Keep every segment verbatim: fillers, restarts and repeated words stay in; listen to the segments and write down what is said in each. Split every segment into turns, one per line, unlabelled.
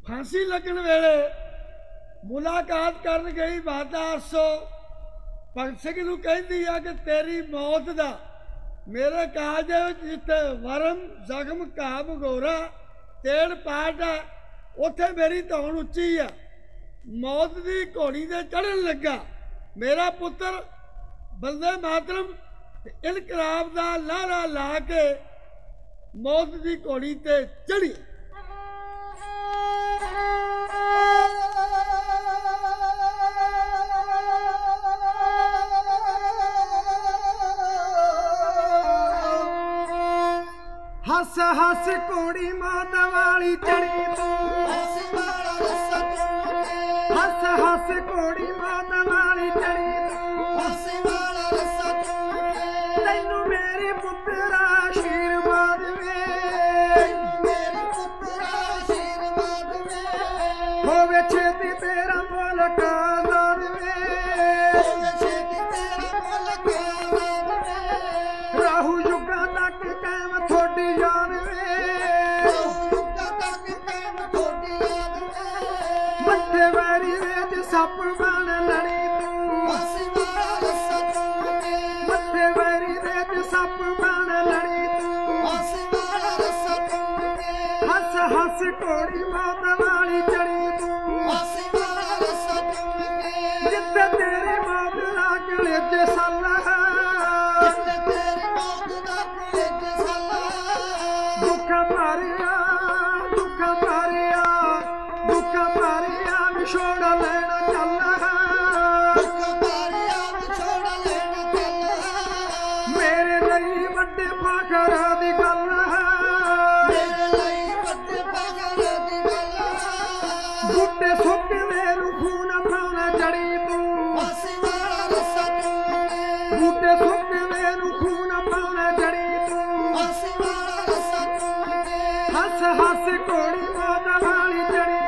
फांसी लगन वेले मुलाकात करन गई माता आसो भगत सिंह नूं कहंदी आ कि तेरी मौत दा मेरे काज जिथे वरम जख्म घा भगोरा तेड़ पाट है उत्थे मेरी धौन उच्ची आ। मौत की घोड़ी ते चढ़न लगा मेरा पुत्र बंदे मातरम इनकलाब दा लारा ला के मौत की घोड़ी ते चढ़ी।
हस हस घोड़ी मौत वाली चढ़ी तू हस हस घोड़ी मौत वाली चढ़ी तैनू मेरे पुत्र आशीर्वाद होवे छेती तेरा मुल्क आजाद राहु युगा तक कायम थोड़ी जान मत्थे वारी वेच सप बन लड़ी तू मत्थे वारी वेच सप बन लड़ी तू हस हस घोड़ी मौत वाली चढ़ी तू जिथे तेरी मौत दा कलेजे साला दुख मारिया दुख मारिया दुख मारिया विछोड़ा लेना चला मेरे लिए बड़े फखर दी गल बूटे सुक मेरू खून पाउना चढ़ी तू बूटे सुक मेरू खून पाउना चढ़ी तू हस हस घोड़ी मौत वाली चढ़ी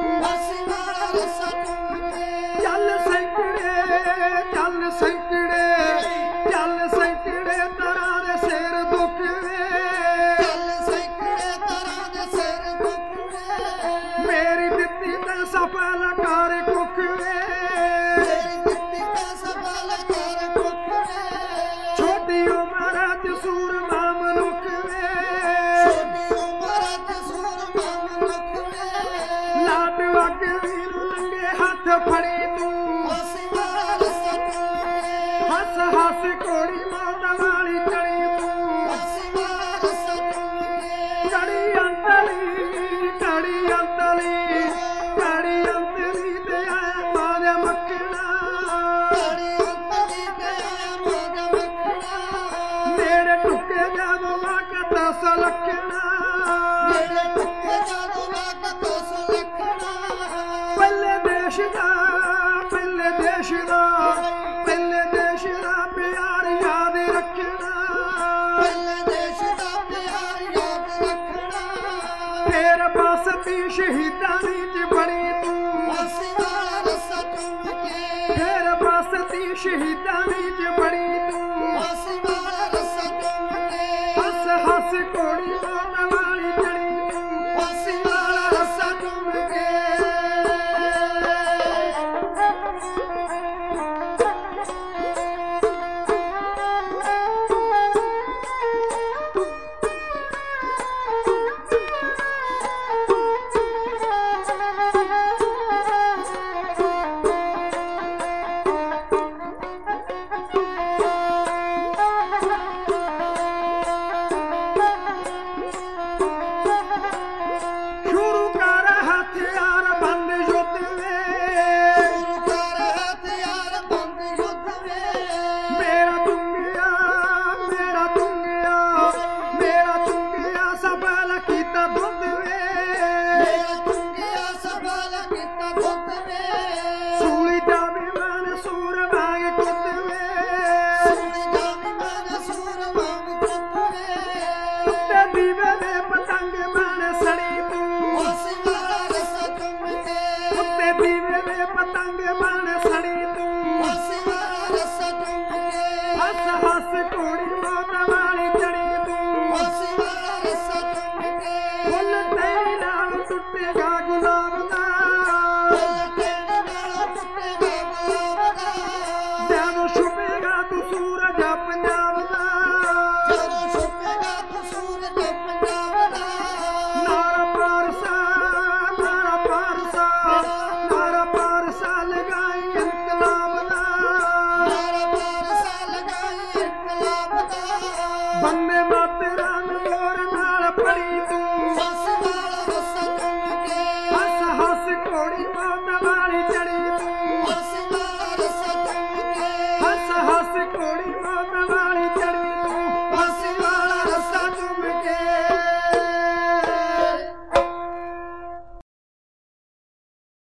चल सैकड़े चल सैकड़े चल सैकड़े तरह दे सिर दुखवे मेरी दित्ती ते सफल कर कुखवे छोटी उम्र च सूरमा मनुखवे लाट वग वीरू लंगे हाथ फड़ी तू हस हस घोड़ी मौत वाली चढ़ी तू कड़ी अंतली कड़ी अंतली कड़ी अंतली ते आया मारे मक्खना मेरे टुके जादू वाक दस लखना पहले देश दा पहले देश दा पहले देश दा प्यार याद रखना फिर बसती शहीदां च बड़ी तू फिर बसती शहीदां च बड़ी तू हस हस घोड़ी मौत वाली चढ़ी तू रस्सा चूम के ਬੰਨੇ